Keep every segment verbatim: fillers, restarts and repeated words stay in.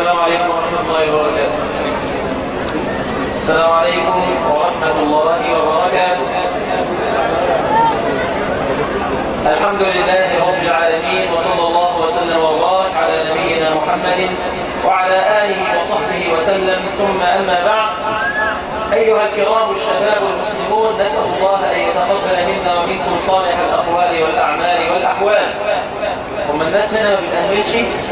السلام عليكم ورحمة الله وبركاته. السلام عليكم ورحمة الله وبركاته. الحمد لله رب العالمين، وصلى الله وسلم وبارك على نبينا محمد وعلى آله وصحبه وسلم، ثم أما بعد. أيها الكرام الشباب المسلمون، نسأل الله أن يتقبل منا ومنكم صالح الأقوال والأعمال والأحوال. ومن الناس هنا ما بتأملش،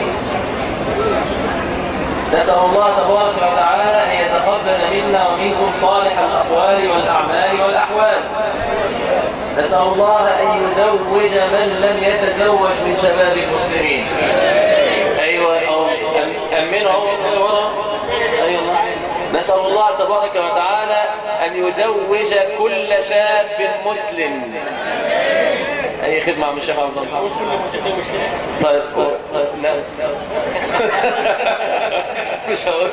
نسأل الله تبارك وتعالى أن يتقبل منا ومنكم صالح الأقوال والأعمال والأحوال. نسأل الله أن يزوج من لم يتزوج من شباب المسلمين. أيوة، أمنوا ورا. أيوة، نسأل الله تبارك وتعالى أن يزوج كل شاب مسلم. أي خدمة عم الشيخ عبد الله؟ طيب لا مش هقول.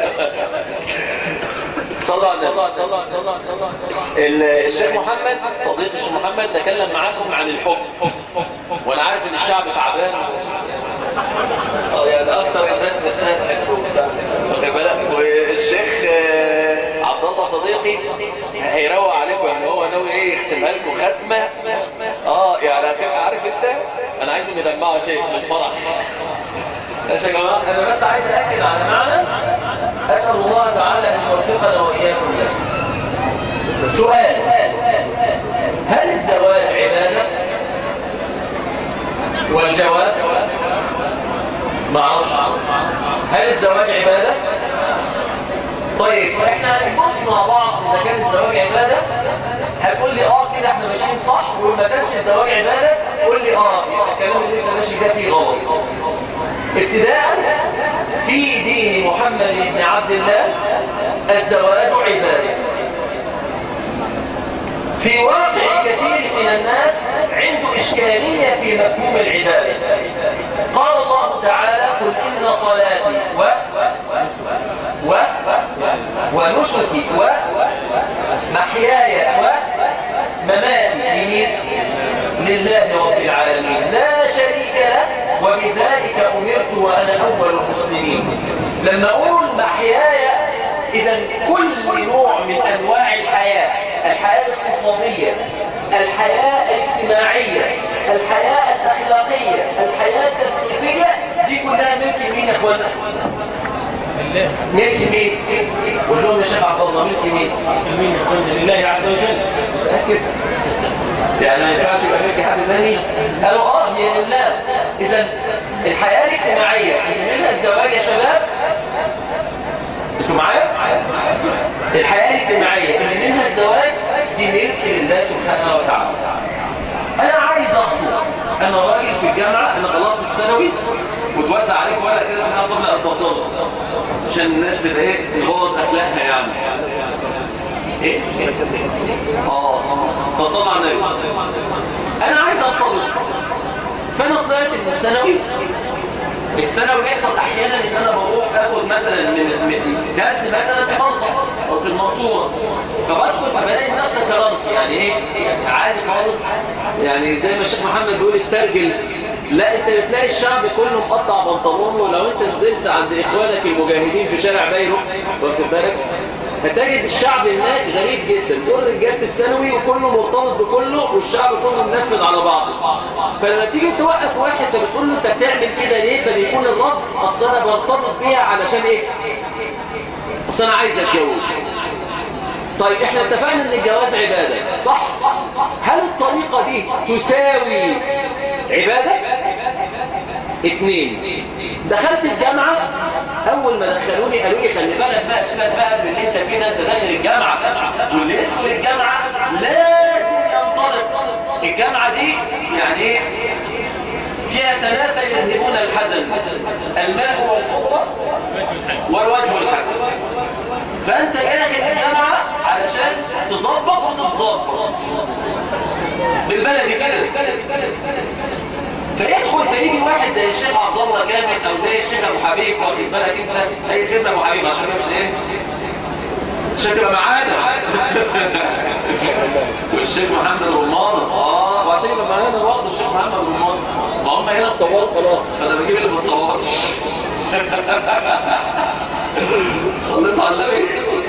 صلى على النبي. الشيخ محمد صديق الشيخ محمد تكلم معاكم عن الحب، وانا عارف ان الشعب تعبان، يعني اكتر الناس نفسها تحبه. والشيخ عبد الله صديقي هيروق عليكم، يعني هو ناوي ايه يختمها لكم ختمه. اه يعني عارف انت، انا عايزهم يدمعوا شيء من الفرح. يا جماعه انا بس عايز ااكد على معنى، اسال الله تعالى ان يوفقنا واياكم له. سؤال: هل الزواج عباده؟ والجواب ما اعرفش. هل الزواج عباده؟ طيب احنا هنبص مع بعض اذا كان الزواج عباده. هتقول لي اه كده احنا ماشيين صح، وما كانش الزواج عباده قول لي اه الكلام اللي انت ماشي ده فيه غلط. ابتداء، في دين محمد بن عبد الله الزواج عباده. في واقع كثير من الناس عنده إشكالية في مفهوم العبادة. قال الله تعالى: قل إن صلاتي و و ونسكي ومحياي ومماتي لله رب العالمين لا شريك له وبذلك أمرت وأنا أول المسلمين. لما أقول محياي، إذا كل نوع من أنواع الحياة، الحياة الاقتصادية، الحياة الاجتماعية، الحياة الأخلاقية، الحياة التثقيفية، دي كلها ملك مين يا أخوانا؟ ملك مين؟ قول لهم يا شيخ عبد الله، ملك مين؟ مين يا أخوانا؟ لله عز وجل. متأكد؟ يعني ما ينفعش يبقى ملك حد ثاني؟ قالوا اه هي لله. إذا الحياة الاجتماعية اللي منها الزواج يا شباب، انتوا معايا؟ الحياة الاجتماعية اللي منها الزواج دي ملك لله سبحانه وتعالى. انا عايز اخطب، انا راجل في الجامعة، انا خلصت الثانوي وتوزع عليك ورقة كده اسمها قبل التفضيل عشان الناس تبقى ايه نبوظ اخلاقنا يعني. ايه؟ اه فصلنا على النبي. انا عايز اخطب، فانا طلعت من الثانوي. الثانوي بيحصل احيانا ان انا بروح اخد مثلا من درس مثلا في طنطا او في المنصوره، فبدخل فبلاقي نفسي كرنسي، يعني ايه؟ يعني عادي خالص، يعني زي ما الشيخ محمد بيقول استرجل. لا، انت بتلاقي الشعب كله مقطع بنطلونه، ولو انت نزلت عند اخوانك المجاهدين في شارع بيروت واخد بالك هتجد الشعب هناك غريب جدا، كل رجاله الثانوي وكله مرتبط بكله، والشعب كله منفذ على بعضه. فلما تيجي توقف واحد فبتقول له انت بتعمل كده ليه؟ فبيكون الرد اصل انا برتبط بيها علشان ايه؟ اصل انا عايز اتجوز. طيب احنا اتفقنا ان الجواز عباده صح؟ هل الطريقه دي تساوي عباده؟ اثنين، دخلت الجامعة، اول ما دخلوني قالوا لي خلي بالك بقى سيبك بقى من اللي انت فيه ده، انت داخل الجامعة، واللي يدخل الجامعة لازم ينطلق. الجامعة دي يعني ايه؟ فيها ثلاثة يذهبون الحزن: الماء والفضة والوجه الحسن. فانت داخل الجامعة علشان تظبط وتتظبط بالبلدي كده. فيدخل فيجي واحد زي الشيخ عبد الله جامد او زي الشيخ ابو حبيب، واخد بالك انت اي خدمه ابو حبيب عشان مش ايه عشان تبقى معانا والشيخ محمد رمان اه وعشان يبقى معانا برضه الشيخ محمد رمان. ما هم هنا اتصوروا خلاص، فانا بجيب اللي ما اتصورش صليت على النبي.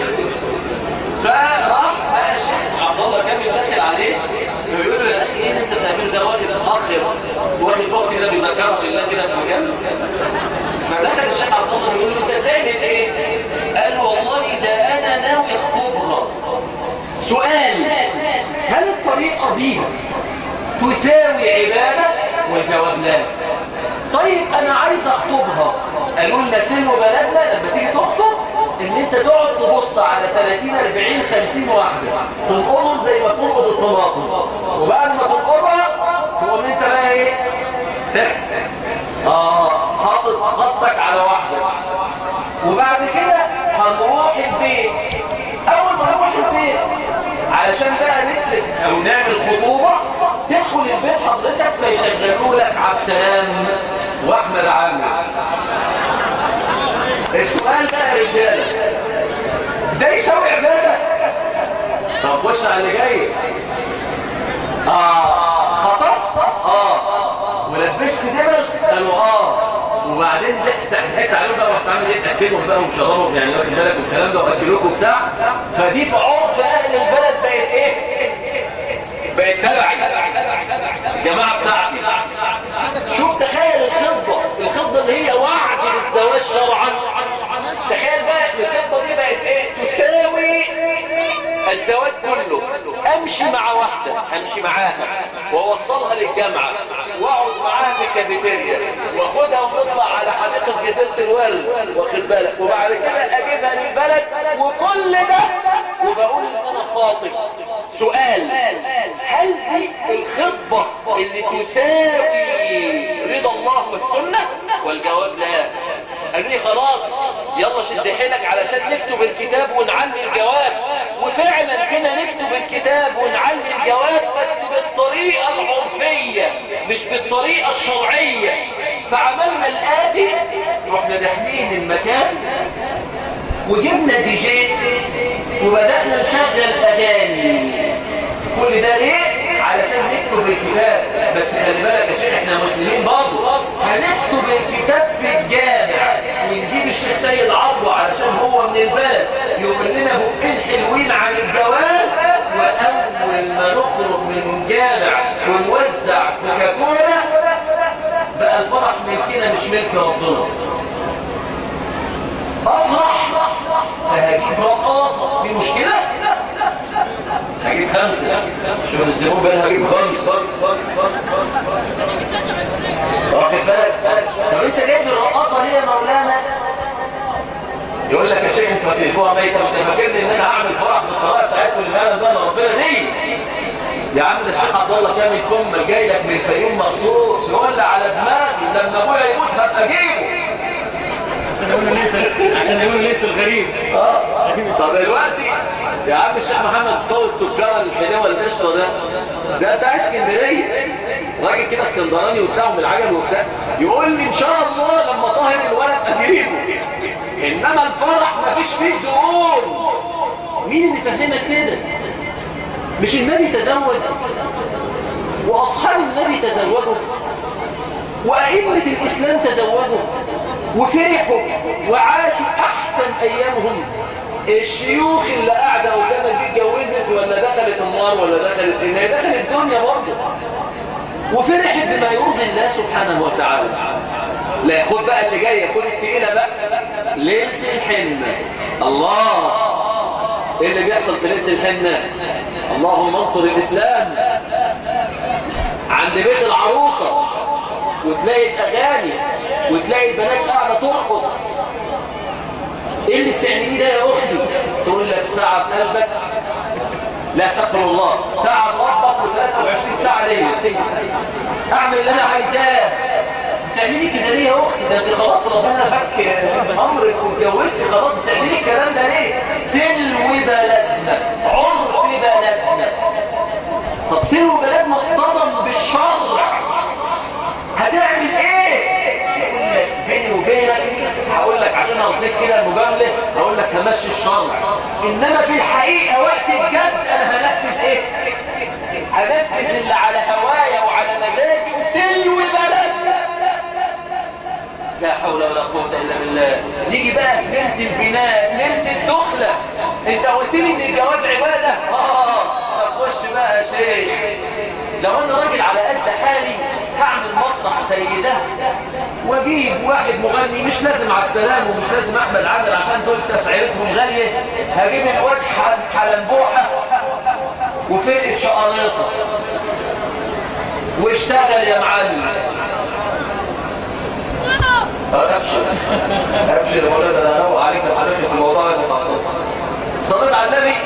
فراح بقى الشيخ عبد الله كان داخل عليه ويقول له يا اخي ايه انت بتعمل ده؟ واخد اخر واخد وقت كده بيذكره لله كده في مكان. فدخل الشيخ عبد الله بيقول له انت بتعمل ايه؟ قال والله ده انا ناوي اخطبها. سؤال: هل الطريقه دي تساوي عباده؟ والجواب لا. طيب انا عايز اخطبها. قالوا لنا سن بلدنا لما تيجي تخطب ان انت تقعد تبص على ثلاثين أربعين خمسين واحده تنقلهم زي ما تنقض الطماطم، وبعد ما تنقضها تقوم انت بقى ايه؟ اه حاطط خطك على واحده. وبعد كده هنروح البيت. اول ما نروح البيت علشان بقى نكتب او نعمل خطوبه، تدخل البيت حضرتك فيشغلوا لك عبد السلام واحمد عامر. السؤال بقى يا رجاله، ده يساوي عباده؟ طب خش على اللي جاي. اه خطبت اه ولبست دبل؟ قالوا اه. وبعدين ضحكت عليهم بقى ورحت عامل ايه؟ تاكلهم بقى وشربهم يعني واخد بالك والكلام ده واكلوكوا وبتاع. فدي في عرف اهل البلد بقت ايه؟ بقت تبعي الجماعه بتاعتي. شوف تخيل الخطبه الخطبه اللي هي وعد بالزواج شرعا. تخيل بقى الخطبه دي بقت ايه؟ تساوي الزواج كله. امشي مع واحده امشي معاها واوصلها للجامعه واقعد معاها في الكافيتيريا واخدها ونطلع على حديقه جزيره الورد واخد بالك، وبعد كده اجيبها للبلد وكل ده وبقول ان انا خاطب. سؤال: هل دي الخطبه اللي تساوي رضا الله والسنه؟ والجواب لا. قالوا لي خلاص يلا شد حيلك علشان نكتب الكتاب ونعلي الجواب. وفعلا كنا نكتب الكتاب ونعلي الجواب بس بالطريقة العرفية مش بالطريقة الشرعية. فعملنا الآتي: رحنا داخلين المكان وجبنا دي جي وبدأنا نشغل أغاني. كل ده ليه؟ علشان نكتب الكتاب. بس خلي بالك يا شيخ احنا مسلمين برضه، هنكتب الكتاب في الجامع ونجيب الشيخ سيد عرضه علشان هو من البلد يقول لنا بقين حلوين عن الجواز، واول ما نخرج من الجامع ونوزع كوكاكولا بقى الفرح ملكنا مش ملك ربنا. افرح فهجيب رقاصه، في مشكله؟ هجيب خمسه. شوف الزبون بقى هجيب خمس. واخد بالك؟ طب انت جايب الرقاصه ليه يا مولانا؟ يقول لك يا شيخ انتوا هتقلبوها ميته، مش فاكرني ان انا هعمل فرح بالطريقه بتاعتكم اللي بقى ده ربنا دي. يا عم ده الشيخ عبد الله كامل كمل جاي لك من الفيوم مخصوص يولع على دماغي لما ابويا يموت هبقى اجيبه عشان يقولوا ليه عشان يقولوا ليه في الغريب. اه طب دلوقتي يا عم الشيخ محمد فطاوي السكره الحلوه القشطه ده ده بتاع اسكندريه، راجل كده اسكندراني وبتاع من العجل وبتاع، يقول لي ان شاء الله لما طاهر الولد اجيبه، انما الفرح مفيش فيه زهور. مين اللي فهمك كده؟ مش النبي تزوج واصحاب النبي تزوجوا وائمه الاسلام تزوجوا وفرحوا وعاشوا احسن ايامهم. الشيوخ اللي قاعده قدامك دي اتجوزت ولا دخلت النار ولا دخلت ان هي دخلت الدنيا برضه وفرحت بما يرضي الله سبحانه وتعالى. لا خد بقى اللي جايه، خد التقيله بقى. ليله الحنه، الله ايه اللي بيحصل في ليله الحنه؟ اللهم انصر الاسلام. عند بيت العروسه وتلاقي الاغاني وتلاقي البنات قاعده ترقص. ايه اللي بتعمليه ده يا اختي؟ تقول لك ساعه في قلبك، لا استغفر الله، ساعه في ربك وثلاثة وعشرين ساعه ليا اعمل اللي انا عايزاه. بتعملي كده ليه يا اختي؟ ده انت خلاص ربنا فك امرك واتجوزتي خلاص، بتعملي الكلام ده ليه؟ سلو بلدنا، عرف بلدنا. طب سلو بلدنا اصطدم بالشرع، هتعمل ايه؟ يقول لك بيني وبينك هقول لك عشان اوصيك كده المجامله، هقول لك همشي الشرع، انما في الحقيقه وقت الجد انا هنفذ ايه؟ هنفذ اللي على هوايا وعلى مزاجي وسلو البلد. لا حول ولا قوة إلا بالله. نيجي بقى في ليلة البناء، ليلة الدخلة. انت قلت لي ان الجواز عبادة؟ اه طب خش بقى يا شيخ. لو انا راجل على قد حالي هعمل مسرح سيدة واجيب واحد مغني، مش لازم عبد السلام ومش لازم احمد عامر عشان دول تسعيرتهم غالية. هجيب الواد حلنبوحة وفرقة شقريطة واشتغل يا معلم. ابشر ابشر يا مولانا، انا هروق عليك وحضرتك في الموضوع ده. صليت على النبي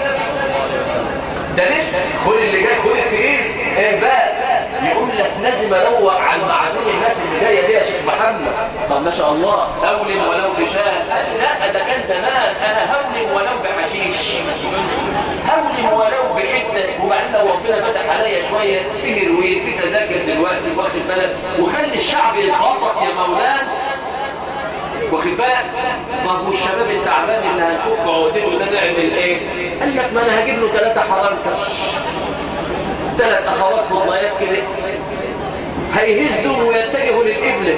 ده لسه كل اللي جاي كل التقيل ايه بقى يقول لك لازم اروق على المعازيم الناس اللي جايه دي يا شيخ محمد. طب ما شاء الله اولم ولو بشاه. لا ده كان زمان، انا هولم ولو بحشيش، هولم ولو بحته. وبعدين لو ربنا فتح عليا شويه في هيروين في تذاكر دلوقتي واخد بالك، وخلي الشعب يتبسط يا مولانا واخد بالك. ما هو الشباب التعبان اللي هنفك عقدته ده نعمل ايه؟ قال لك ما انا هجيب له ثلاثه حرنكش، ثلاث اخوات فضليات كده هيهزوا ويتجهوا للقبله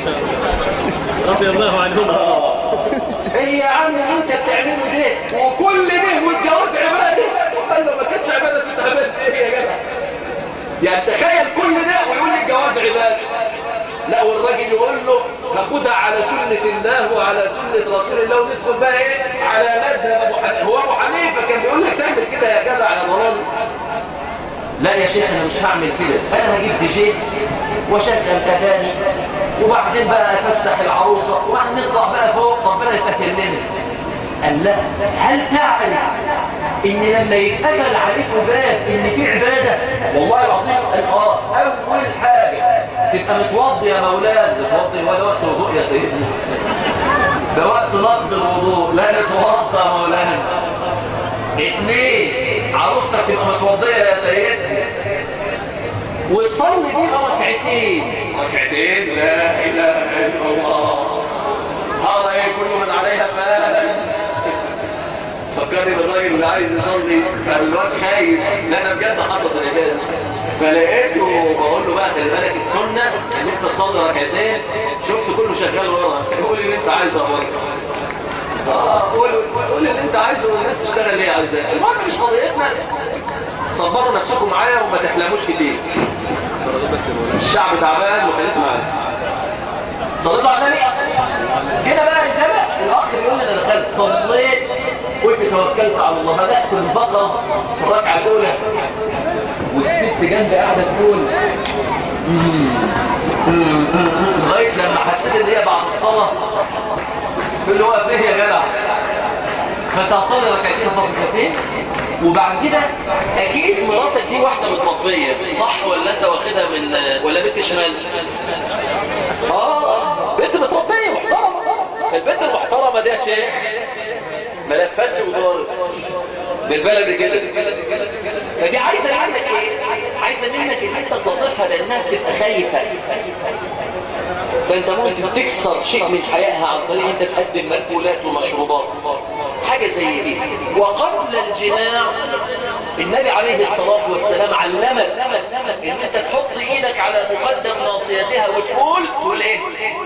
رضي الله عنهم. ايه يا عم انت بتعمله ده وكل ده والجواز عباده؟ قال له ما كانتش عباده كنت عباده ايه يا جدع؟ يعني تخيل كل ده ويقول لي الجواز عباده. لا والراجل يقول له ناخدها على سنة الله وعلى سنة رسول الله وندخل بقى ايه على مذهب ابو حنيفه. هو ابو حنيفه كان بيقول لك تعمل كده يا جدع يا ضلال؟ لا يا شيخ انا مش هعمل كده، انا هجيب دي جي واشغل اغاني وبعدين بقى افسح العروسه وبعدين نطلع بقى فوق ربنا يسهل لنا. قال لا، هل تعرف ان لما يتقفل عليك باب ان في عباده؟ والله العظيم قال اه اول حاجه تبقى متوضي يا مولانا. متوضي ولا وقت وضوء يا سيدنا، ده وقت نقض الوضوء. لا نتوضى يا مولانا. اثنين عروستك تبقى متوضيه يا سيدنا وتصلي بيها ركعتين. ركعتين لا اله الا الله. هذا ايه كل من عليها فان. فكرني بالراجل اللي عايز يصلي فالواد خايف. لا انا بجد حصلت العباده فلقيته بقول له بقى خلي بالك السنه ان انت تصلي ركعتين. شفت كله شغال ورا قول اللي انت عايزه ورا. اه قول قول اللي انت عايزه والناس تشتغل ليه عايزاه. المهم مش قضيتنا. صبروا نفسكم معايا وما تحلموش كتير. الشعب تعبان وخليك معايا. صليتوا على النبي كده بقى رجاله. الاخ بيقول لي انا دخلت صليت قلت توكلت على الله، بدات البقره في الركعه الاولى والست جنبي قاعده تقول لغايه لما حسيت ان هي بعد الصلاه تقول له واقف ليه يا جدع؟ فتصلي ركعتين خفيفتين وبعد كده اكيد مراتك دي واحده متربيه صح ولا انت واخدها من ولا بنت شمال؟ اه بنت متربيه محترمه. البنت المحترمه دي يا شيخ ما لفتش ودارت بالبلد كده. فدي عايزه عنك ايه؟ عايزه منك ان انت تلطفها لانها تبقى خايفه. فانت ممكن تكسر شيء من حيائها عن طريق انت تقدم مأكولات ومشروبات حاجه زي دي. وقبل الجماع النبي عليه الصلاه والسلام علمك ان انت تحط ايدك على مقدم ناصيتها وتقول تقول ايه؟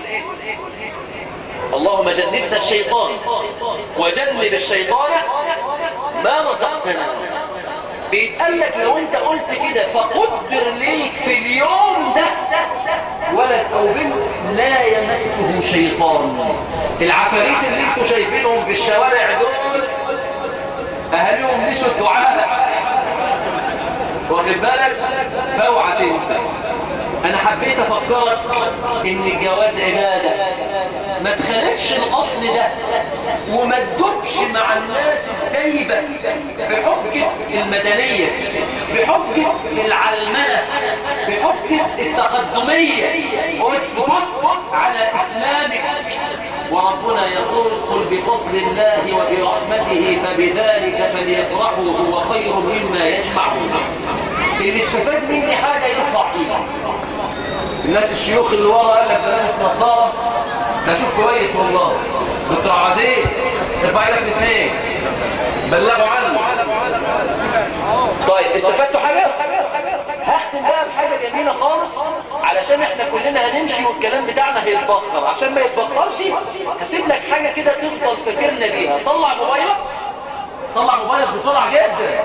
اللهم جنبنا الشيطان وجنب الشيطان ما رزقتنا. بيتقال لك لو انت قلت كده فقدر ليك في اليوم ده ولد او بنت لا يمسه شيطان. العفاريت اللي انتوا شايفينهم في الشوارع دول اهاليهم نسوا الدعاء واخد بالك. فاوعى تنسى. انا حبيت افكرك ان الجواز عباده. ما تخالفش الاصل ده وما تدبش مع الناس الدايبه بحجه المدنيه بحجه العلمنه بحجه التقدميه. واثبت على اسلامك. وربنا يقول قل بفضل الله وبرحمته فبذلك فليفرحوا هو خير مما يجمعون. اللي استفاد مني حاجه يرفع ايده. الناس الشيوخ اللي ورا قال لك ده ناس نظاره اشوف كويس والله. دكتور عزيز ارفع لك الاثنين بلغوا عنه. طيب استفدتوا حاجه؟ هختم بقى بحاجه جميلة خالص علشان احنا كلنا هنمشي والكلام بتاعنا هيتبخر. عشان ما يتبخرش هسيب لك حاجة كده تفضل فاكرنا بيها. طلع موبايلك، طلع موبايلك بسرعة جدا.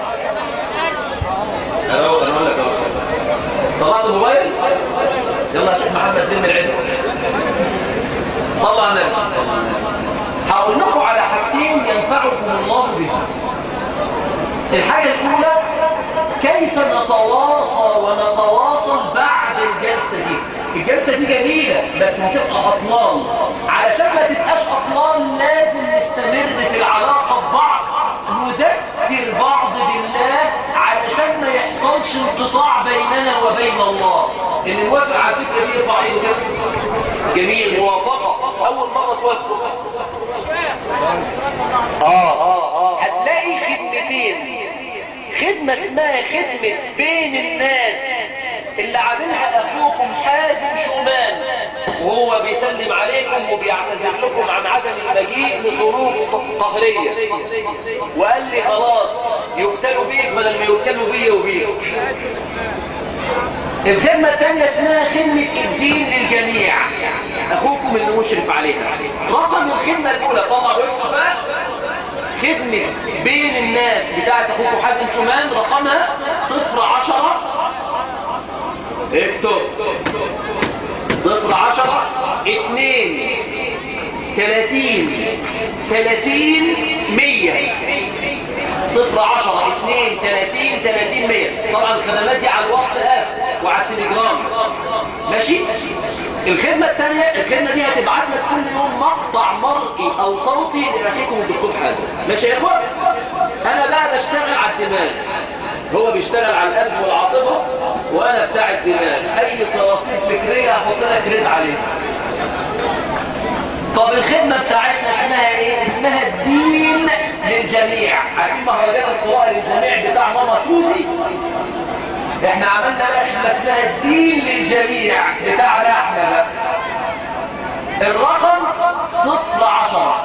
اهو انا اقول لك اهو، طلعت الموبايل؟ يلا يا شيخ محمد لم العلم. صلى على النبي. هقول لكم على حاجتين ينفعكم الله بها. الحاجة الأولى كيف نتواصل ونتواصل بعد الجلسة دي. الجلسة دي جميلة بس هتبقى أطلال. علشان ما تبقاش أطلال لازم نستمر في العلاقة ببعض، نذكر بعض بالله علشان ما يحصلش انقطاع بيننا وبين الله. اللي موافق على الفكرة دي يرفع ايده كده. جميل، موافقة. أول مرة توافقوا. آه آه آه هتلاقي خدمتين. خدمة اسمها خدمة بين الناس اللي عاملها أخوكم حازم شومان، وهو بيسلم عليكم وبيعتذر لكم عن عدم المجيء لظروف قهرية، وقال لي خلاص يقتلوا بيك بدل ما يقتلوا بي وبيك. الخدمة الثانية اسمها خدمة الدين للجميع، أخوكم اللي مشرف عليها. رقم الخدمة الأولى طلع ويكتب بقى، خدمة بين الناس بتاعت أخوكم حازم شومان، رقمها صفر عشرة. اكتب صفر عشرة اتنين تلاتين تلاتين مية. صفر عشرة اتنين تلاتين تلاتين مية. طبعا الخدمات دي على الواتساب وعلى التليجرام. ماشي. الخدمة الثانية، الخدمة دي هتبعت لك كل يوم مقطع مرئي او صوتي لرحيكم الدكتور حازم. ماشي يا اخوان؟ انا بقى بشتغل على الدماغ، هو بيشتغل على القلب والعاطفة، وانا بتاع الدماغ. اي صراصير فكرية هحط لك رد عليها. طب الخدمة بتاعتنا اسمها ايه؟ اسمها الدين للجميع. عارفين مهرجان القراءة للجميع بتاع ماما سوزي؟ احنا عملنا بقى خدمة اسمها الدين للجميع بتاعنا احنا بقى. الرقم صفر عشرة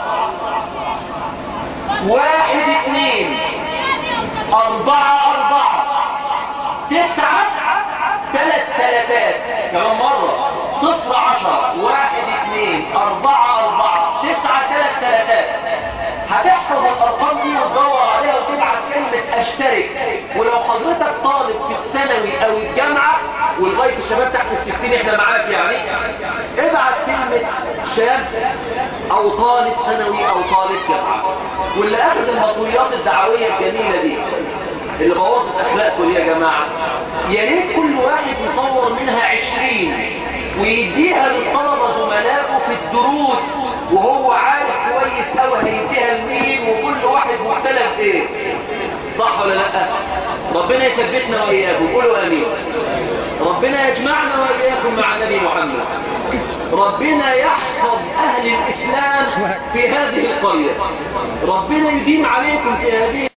واحد اتنين اربعة اربعة تسعة تلات تلاتات. كمان مرة صفر عشرة واحد اتنين اربعة اربعة تسعة تلات تلاتات. هتحفظ الارقام دي وتدور عليها وتبعت كلمة اشترك. ولو حضرتك طالب في الثانوي او الجامعة ولغاية الشباب تحت الستين احنا معاك يعني، ابعت كلمة شاب او طالب ثانوي او طالب جامعة. واللي اخذ المطويات الدعوية الجميلة دي اللي بوظت اخلاقكم دي يا جماعة، يا ريت كل واحد يصور منها عشرين ويديها للطلبة زملائه في الدروس وهو عارف كويس قوي هيديها لمين وكل واحد مختلف ايه. صح ولا لا؟ ربنا يثبتنا واياكم. قولوا امين. ربنا يجمعنا واياكم مع النبي محمد. ربنا يحفظ اهل الاسلام في هذه القرية. ربنا يديم عليكم في هذه